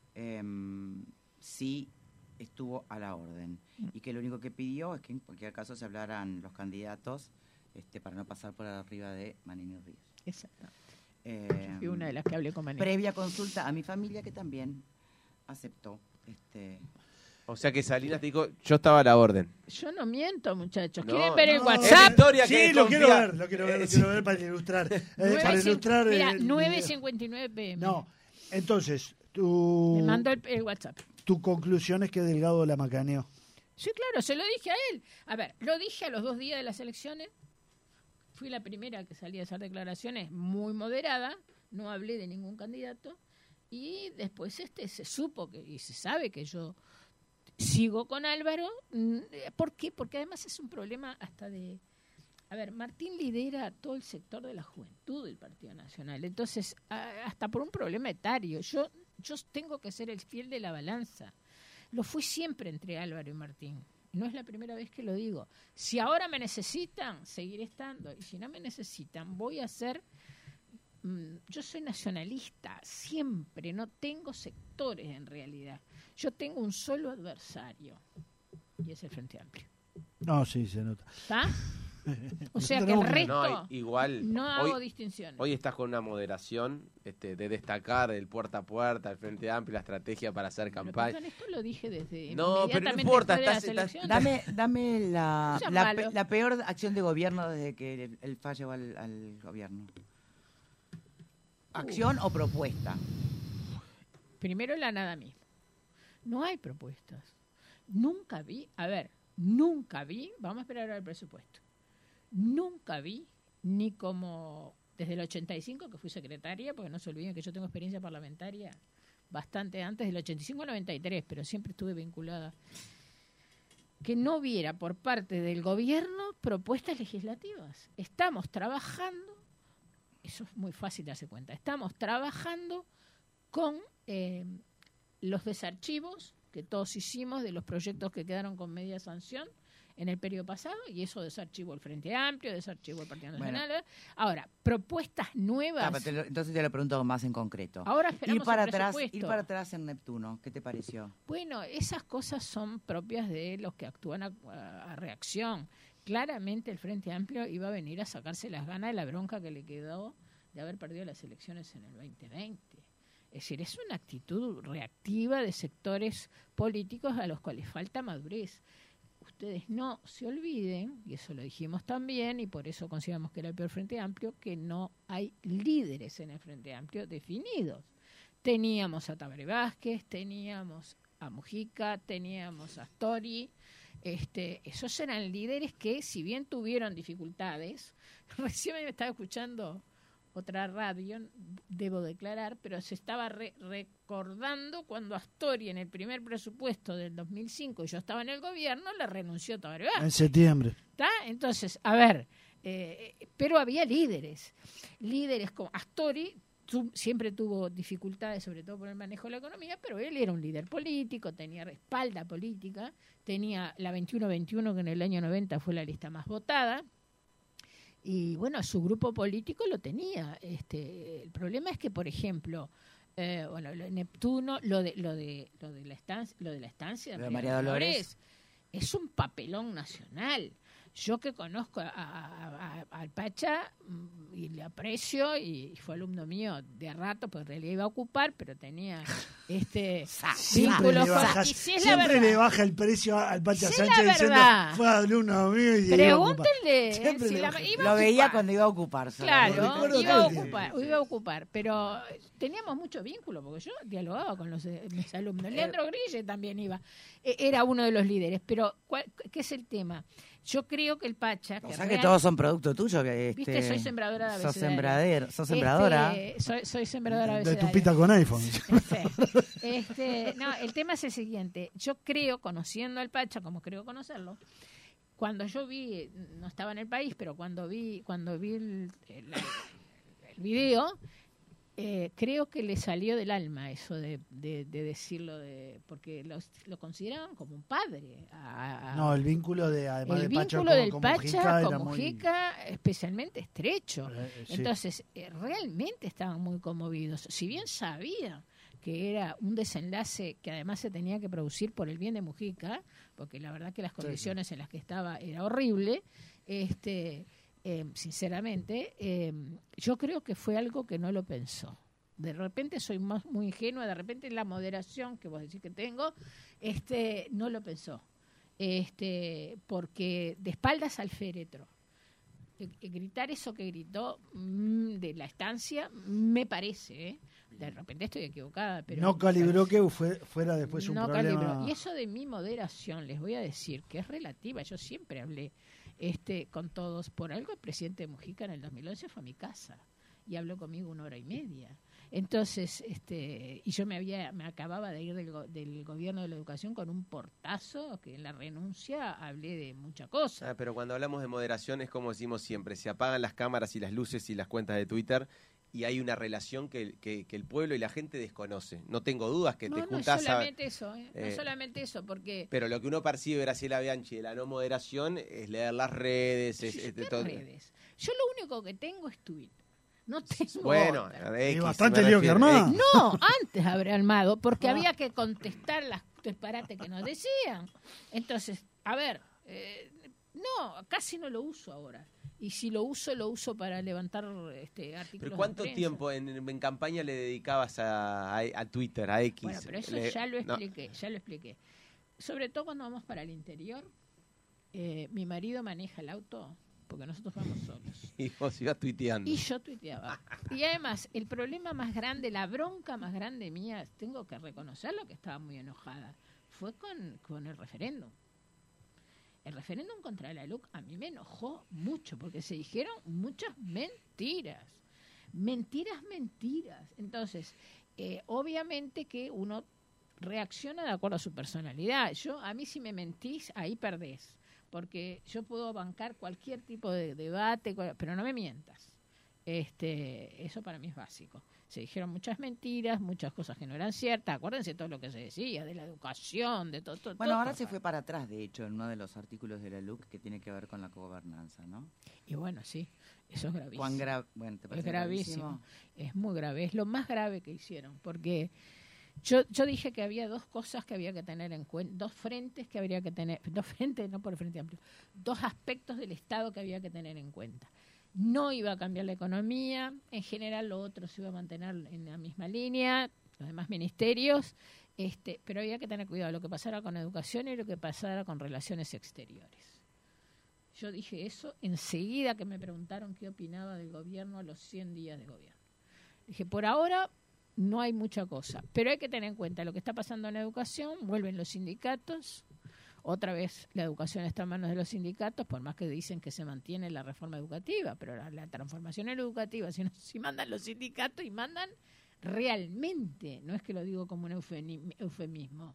sí estuvo a la orden. Y que lo único que pidió es que en cualquier caso se hablaran los candidatos para no pasar por arriba de Manini Ríos. Exactamente. Yo fui una de las que hablé con Manini. Previa consulta a mi familia, que también aceptó. O sea que Salinas te dijo, yo estaba a la orden. Yo no miento, muchachos. ¿Quieren ver el WhatsApp? Sí, lo quiero ver para ilustrar. Para ilustrar. Mira, 9:59 p.m. No, entonces, me mandó el WhatsApp. Tu conclusión es que Delgado la macaneó. Sí, claro, se lo dije a él. A ver, lo dije a los 2 días de las elecciones. Fui la primera que salí a hacer declaraciones muy moderada. No hablé de ningún candidato. Y después se supo y se sabe que yo sigo con Álvaro. ¿Por qué? Porque además es un problema hasta de... A ver, Martín lidera todo el sector de la juventud del Partido Nacional. Entonces, hasta por un problema etario. Yo tengo que ser el fiel de la balanza. Lo fui siempre entre Álvaro y Martín. No es la primera vez que lo digo. Si ahora me necesitan, seguiré estando. Y si no me necesitan, voy a ser... Yo soy nacionalista, siempre. No tengo sectores en realidad. Yo tengo un solo adversario. Y es el Frente Amplio. No, sí, se nota. ¿Está? O sea que el resto igual, no hago distinciones. Hoy estás con una moderación de destacar el puerta a puerta, el Frente Amplio, la estrategia para hacer campaña. Esto lo dije desde no, pero no importa. Dame la peor acción de gobierno desde que el FA llegó al gobierno. ¿Acción o propuesta? Primero la nada misma. No hay propuestas. Nunca vi, vamos a esperar ahora el presupuesto. Nunca vi, ni como desde el 85 que fui secretaria, porque no se olviden que yo tengo experiencia parlamentaria bastante antes del 85 al 93, pero siempre estuve vinculada, que no hubiera por parte del gobierno propuestas legislativas. Estamos trabajando, eso es muy fácil de darse cuenta, estamos trabajando con los desarchivos que todos hicimos de los proyectos que quedaron con media sanción en el periodo pasado, y eso desarchivó el Frente Amplio, desarchivó el Partido Nacional. Bueno. Ahora, propuestas nuevas. Entonces te lo pregunto más en concreto. Ahora esperamos ir para atrás en Neptuno, ¿qué te pareció? Bueno, esas cosas son propias de los que actúan a reacción. Claramente el Frente Amplio iba a venir a sacarse las ganas de la bronca que le quedó de haber perdido las elecciones en el 2020. Es decir, es una actitud reactiva de sectores políticos a los cuales falta madurez. Ustedes no se olviden, y eso lo dijimos también, y por eso consideramos que era el peor Frente Amplio, que no hay líderes en el Frente Amplio definidos. Teníamos a Tabaré Vázquez, teníamos a Mujica, teníamos a Astori. Esos eran líderes que, si bien tuvieron dificultades, recién me estaba escuchando otra radio, debo declarar, pero se estaba recordando cuando Astori en el primer presupuesto del 2005, y yo estaba en el gobierno, le renunció a Tabaré Vázquez. En septiembre. ¿Está? Entonces, a ver, pero había líderes como Astori. Siempre tuvo dificultades, sobre todo por el manejo de la economía, pero él era un líder político, tenía respalda política, tenía la 21-21, que en el año 90 fue la lista más votada, y bueno, su grupo político lo tenía. El problema es que, por ejemplo, Neptuno, lo de la estancia de María Dolores es un papelón nacional. Yo que conozco al Pacha y le aprecio, y fue alumno mío de rato, pues en realidad iba a ocupar, pero tenía vínculos con... Siempre le baja el precio al Pacha Sánchez diciendo, fue alumno mío y pregúntenle. Lo veía cuando iba a ocupar. Claro, iba a ocupar, pero teníamos mucho vínculo, porque yo dialogaba con mis alumnos. Leandro Grille también iba, era uno de los líderes, pero ¿qué es el tema? Yo creo que el Pacha... O sea que todos son producto tuyo. Viste, soy sembradora de abecedario. Sos sembradora. Soy sembradora de abecedario. De tu pita con iPhone. No, el tema es el siguiente. Yo creo, conociendo al Pacha, como creo conocerlo, cuando yo vi, no estaba en el país, pero cuando vi el video... creo que le salió del alma eso de decirlo, porque lo consideraban como un padre. No, el vínculo además el de Pacha vínculo del con Pacha Mujica con Mujica especialmente estrecho. Sí. Entonces, realmente estaban muy conmovidos. Si bien sabían que era un desenlace que además se tenía que producir por el bien de Mujica, porque la verdad que las condiciones en las que estaba era horrible, sinceramente, yo creo que fue algo que no lo pensó. De repente soy muy ingenua, de repente la moderación que vos decís que tengo, no lo pensó. Porque de espaldas al féretro, gritar eso que gritó de la estancia, me parece, de repente estoy equivocada, pero no calibró que fuera después un problema. Calibró. Y eso de mi moderación, les voy a decir que es relativa. Yo siempre hablé con todos. Por algo el presidente Mujica en el 2011 fue a mi casa y habló conmigo 1 hora y media. Entonces, y yo me acababa de ir del gobierno de la educación con un portazo, que en la renuncia hablé de mucha cosa. Pero cuando hablamos de moderación es como decimos siempre, se apagan las cámaras y las luces y las cuentas de Twitter y hay una relación que el pueblo y la gente desconoce. No tengo dudas que te juntás no solamente eso, porque... Pero lo que uno percibe, Graciela Bianchi, de la no moderación es leer las redes. Redes? Yo lo único que tengo es Twitter. No tengo bueno, X, bastante lío que armaba. No, antes habré armado, porque había que contestar las disparates que nos decían. Entonces, a ver, no, casi no lo uso ahora. Y si lo uso para levantar artículos. ¿Pero cuánto tiempo en campaña le dedicabas a Twitter, a X? Bueno, pero eso ya lo expliqué. Sobre todo cuando vamos para el interior, mi marido maneja el auto, porque nosotros vamos solos. Y vos ibas tuiteando. Y yo tuiteaba. Y además, el problema más grande, la bronca más grande mía, tengo que reconocerlo, que estaba muy enojada, fue con el referéndum. El referéndum contra la LUC a mí me enojó mucho, porque se dijeron muchas mentiras. Mentiras. Entonces, obviamente que uno reacciona de acuerdo a su personalidad. A mí si me mentís, ahí perdés. Porque yo puedo bancar cualquier tipo de debate, pero no me mientas. Eso para mí es básico. Se dijeron muchas mentiras, muchas cosas que no eran ciertas. Acuérdense todo lo que se decía, de la educación, de todo. Bueno, ahora se fue para atrás, de hecho, en uno de los artículos de la LUC que tiene que ver con la gobernanza, ¿no? Y bueno, sí, eso es gravísimo. Bueno, ¿te es parece gravísimo? Es muy grave, es lo más grave que hicieron, porque yo dije que había dos cosas que había que tener en cuenta, dos frentes que habría que tener, dos frentes, no por el Frente Amplio, dos aspectos del Estado que había que tener en cuenta. No iba a cambiar la economía, en general lo otro se iba a mantener en la misma línea, los demás ministerios, pero había que tener cuidado lo que pasara con educación y lo que pasara con relaciones exteriores. Yo dije eso enseguida que me preguntaron qué opinaba del gobierno a los 100 días de gobierno. Dije, por ahora no hay mucha cosa, pero hay que tener en cuenta lo que está pasando en la educación, vuelven los sindicatos. Otra vez la educación está en manos de los sindicatos, por más que dicen que se mantiene la reforma educativa, pero la transformación educativa, si mandan los sindicatos y realmente, no es que lo digo como un eufemismo,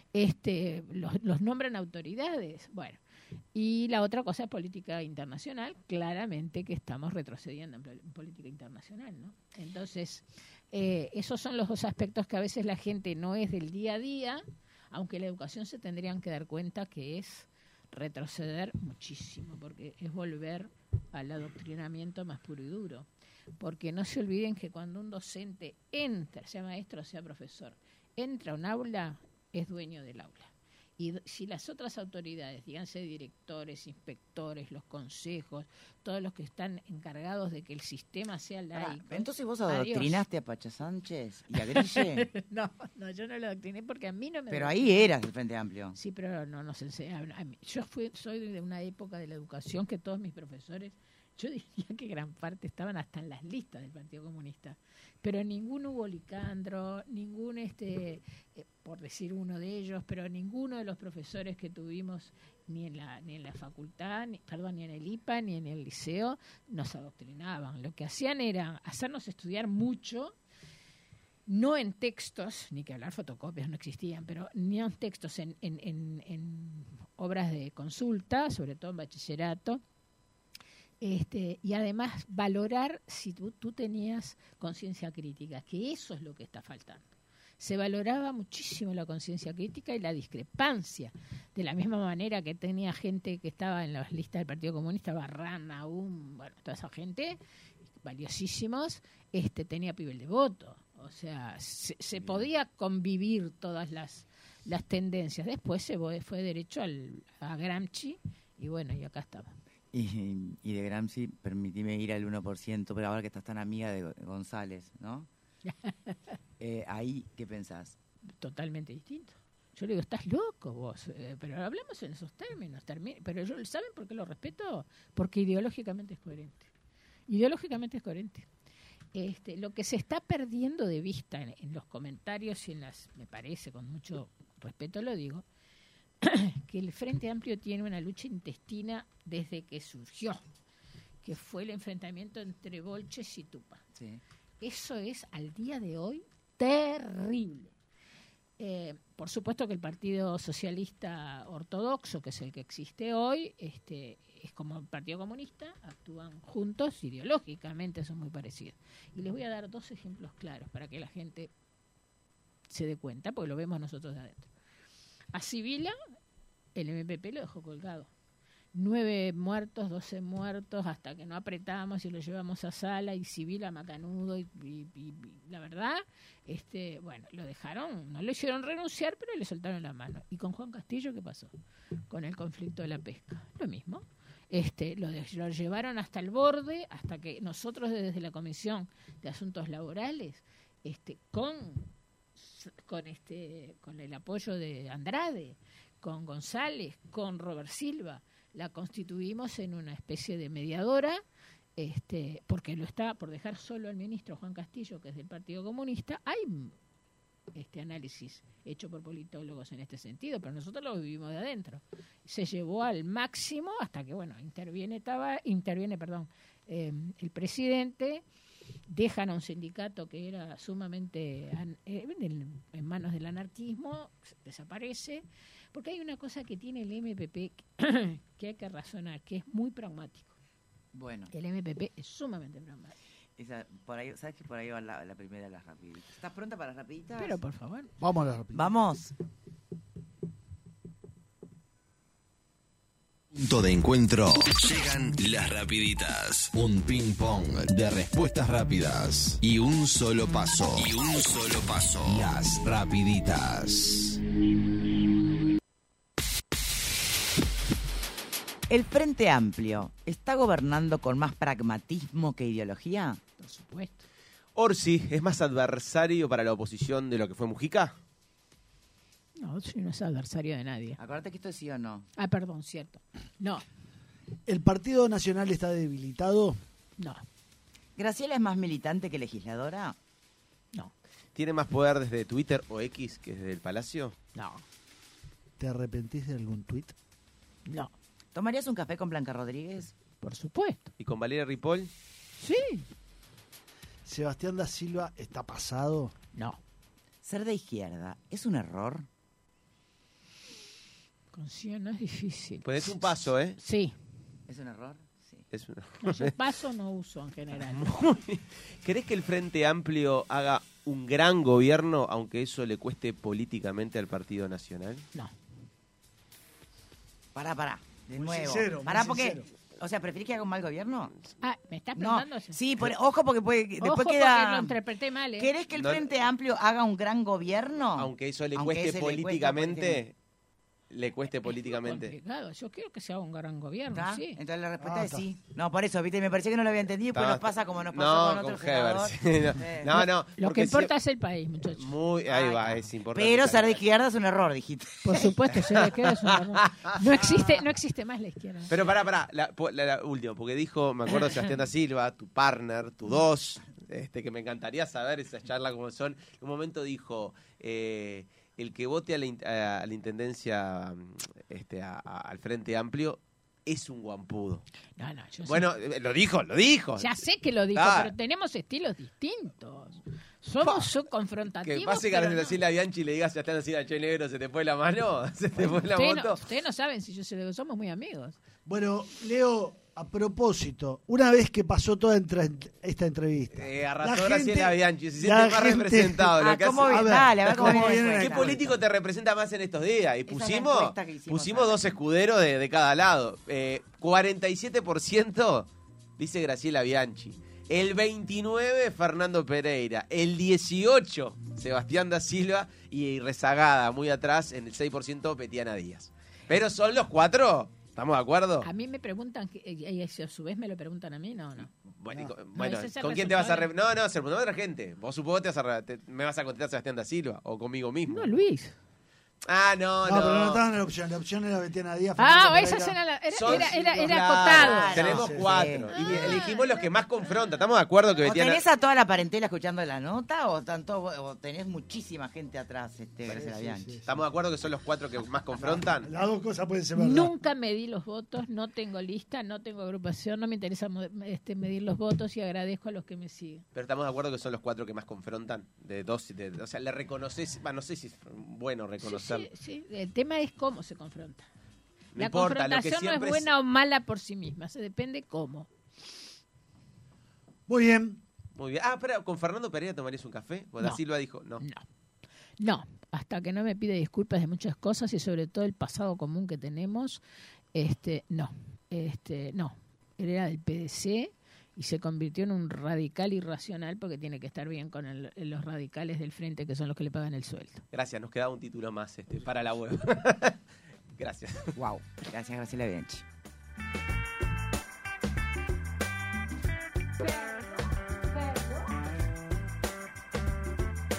los nombran autoridades. Bueno, y la otra cosa es política internacional, claramente que estamos retrocediendo en política internacional, ¿no? Entonces, esos son los dos aspectos que a veces la gente no es del día a día, aunque la educación se tendrían que dar cuenta que es retroceder muchísimo, porque es volver al adoctrinamiento más puro y duro. Porque no se olviden que cuando un docente entra, sea maestro o sea profesor, entra a un aula, es dueño del aula. Y si las otras autoridades, díganse directores, inspectores, los consejos, todos los que están encargados de que el sistema sea laico... Entonces vos adoctrinaste a Pacha Sánchez y a Grille. No, yo no lo adoctriné porque a mí no me... Pero ahí eras del Frente Amplio. Sí, pero no nos enseñaban. Yo soy de una época de la educación que todos mis profesores, yo diría que gran parte estaban hasta en las listas del Partido Comunista, pero ningún Hugo Licandro, ningún por decir uno de ellos, pero ninguno de los profesores que tuvimos ni en la facultad, ni en el IPA, ni en el liceo, nos adoctrinaban. Lo que hacían era hacernos estudiar mucho, no en textos, ni que hablar fotocopias, no existían, pero ni en textos, en obras de consulta, sobre todo en bachillerato, y además valorar si tú tenías conciencia crítica, que eso es lo que está faltando. Se valoraba muchísimo la conciencia crítica y la discrepancia, de la misma manera que tenía gente que estaba en las listas del Partido Comunista, Barran, Naum, bueno, toda esa gente, valiosísimos, tenía Pibel de voto. O sea, se podía convivir todas las tendencias. Después se fue derecho a Gramsci y bueno, y acá estaba. Y de Gramsci, permitime ir al 1%, pero ahora que estás tan amiga de González, ¿no? Ahí, ¿qué pensás? Totalmente distinto. Yo le digo, estás loco vos, pero hablamos en esos términos. Pero ¿saben por qué lo respeto? Porque ideológicamente es coherente. Ideológicamente es coherente. Lo que se está perdiendo de vista en los comentarios y me parece, con mucho respeto lo digo, que el Frente Amplio tiene una lucha intestina desde que surgió, que fue el enfrentamiento entre Bolches y Tupa. Sí. Eso es, al día de hoy, terrible. Por supuesto que el Partido Socialista Ortodoxo, que es el que existe hoy, es como el Partido Comunista, actúan juntos, ideológicamente son muy parecidos. Y les voy a dar dos ejemplos claros para que la gente se dé cuenta, porque lo vemos nosotros de adentro. A Sibila, el MPP lo dejó colgado. 9 muertos, 12 muertos, hasta que no apretamos y lo llevamos a sala, y Sibila macanudo, y la verdad, bueno, lo dejaron, no lo hicieron renunciar, pero le soltaron la mano. ¿Y con Juan Castillo qué pasó? Con el conflicto de la pesca. Lo mismo. Lo llevaron hasta el borde, hasta que nosotros desde la Comisión de Asuntos Laborales, con el apoyo de Andrade, con González, con Robert Silva, la constituimos en una especie de mediadora, porque lo está por dejar solo al ministro Juan Castillo, que es del Partido Comunista. Hay análisis hecho por politólogos en este sentido, pero nosotros lo vivimos de adentro. Se llevó al máximo hasta que, bueno, interviene el presidente, dejan a un sindicato que era sumamente en manos del anarquismo, desaparece, porque hay una cosa que tiene el MPP que hay que razonar, que es muy pragmático. Bueno. El MPP es sumamente pragmático. Por ahí, ¿sabes que por ahí va la primera de las rapiditas? ¿Estás pronta para las rapiditas? Pero por favor. Vamos a las rapiditas. Vamos. Punto de encuentro. Llegan las rapiditas. Un ping pong de respuestas rápidas. Y un solo paso. Las rapiditas. ¿El Frente Amplio está gobernando con más pragmatismo que ideología? Por supuesto. Orsi es más adversario para la oposición de lo que fue Mujica. No, yo no soy adversario de nadie. Acuérdate que esto es sí o no. Ah, perdón, cierto. No. ¿El Partido Nacional está debilitado? No. ¿Graciela es más militante que legisladora? No. ¿Tiene más poder desde Twitter o X que desde el Palacio? No. ¿Te arrepentís de algún tuit? No. ¿Tomarías un café con Blanca Rodríguez? Por supuesto. ¿Y con Valeria Ripoll? Sí. ¿Sebastián da Silva está pasado? No. ¿Ser de izquierda es un error? Consigo, no es difícil. Pues es un paso, ¿eh? Sí. ¿Es un error? Sí. Es un... No, yo paso no uso en general. ¿Querés que el Frente Amplio haga un gran gobierno, aunque eso le cueste políticamente al Partido Nacional? No. Pará. De Muy nuevo. sincero, Pará, muy porque... sincero. O sea, ¿preferís que haga un mal gobierno? Ah, ¿me estás No. preguntando? Sí, ojo porque después Ojo, queda... porque lo interpreté mal, ¿eh? ¿Querés que el No- Frente Amplio haga un gran gobierno? Aunque eso le Aunque cueste ese le cueste políticamente, le cueste Es políticamente. complicado. Yo quiero que se haga un gran gobierno, ¿Está? sí. Entonces la respuesta es está. sí. No, por eso, viste, me parecía que no lo había entendido y después nos pasa como nos pasó con otro Heber, senador. sí, no, no, Lo porque que importa es el país, muchachos. muy, ahí va, es importante. Pero ser de saber. izquierda es un error, dijiste. Por supuesto, se le queda su error. No existe más la izquierda. Pero pará, la última, porque dijo, me acuerdo, Sebastián da Silva, tu partner, tu dos, que me encantaría saber esas charlas como son. En un momento dijo, el que vote a la intendencia, al Frente Amplio, es un guampudo. No, yo Bueno, sé. lo dijo. Ya sé que lo dijo, Ah. pero tenemos estilos distintos. Somos confrontativos. Que pase que pero a no. Graciela Bianchi le diga a Sebastián da Silva, che negro, ¿se te fue la mano? ¿Se te fue la moto? Ustedes no saben si yo se lo digo, somos muy amigos. Bueno, Leo, a propósito, una vez que pasó toda esta entrevista... Arrasó la Graciela gente- Bianchi, se la siente más gente- representado. Lo que ¿Cómo hace- viene? A ver, Dale, a ver cómo ¿cómo viene. viene la ¿Qué encuesta. político te representa más en estos días? Y Esa es la pusimos encuesta que hicimos dos acá. escuderos de cada lado. 47% dice Graciela Bianchi. El 29% Fernando Pereira. El 18% Sebastián da Silva. Y rezagada muy atrás en el 6% Betiana Díaz. Pero son los cuatro. ¿Estamos de acuerdo? A mí me preguntan, y a su vez me lo preguntan a mí, no. Bueno, No. bueno, No, ese es el ¿con quién te vas a resultado. No, se lo preguntó a otra gente. Vos supongo que me vas a contestar Sebastián da Silva o conmigo mismo. No, Luis. Ah, no. pero no estaban en la opción. La opción era Betiana Díaz. Ah, Fernando esa Pereira. era Claro, acotado. Tenemos Sí, sí, 4. sí. Y elegimos los que más confrontan. ¿Estamos de acuerdo que ¿O Betiana... tenés a toda la parentela escuchando la nota o tenés muchísima gente atrás, Graciela sí, Bianchi? sí. ¿Estamos de acuerdo que son los 4 que más confrontan? Las dos cosas pueden ser verdad. Nunca medí los votos, no tengo lista, no tengo agrupación, no me interesa medir los votos y agradezco a los que me siguen. Pero estamos de acuerdo que son los 4 que más confrontan. O sea, le reconoces... no sé si es bueno reconocerlo. Sí, el tema es cómo se confronta. No La importa, lo que confrontación no es siempre buena o mala por sí misma, se depende cómo. Muy bien. Muy bien. Ah, pero ¿con Fernando Pereira tomarías un café? Porque Da No. Silva dijo, no. No, hasta que no me pide disculpas de muchas cosas y sobre todo el pasado común que tenemos, no. Él era del PDC y se convirtió en un radical irracional porque tiene que estar bien con los radicales del frente que son los que le pagan el sueldo. Gracias, nos quedaba un título más para la web. Gracias. Wow. Gracias, Graciela Bianchi.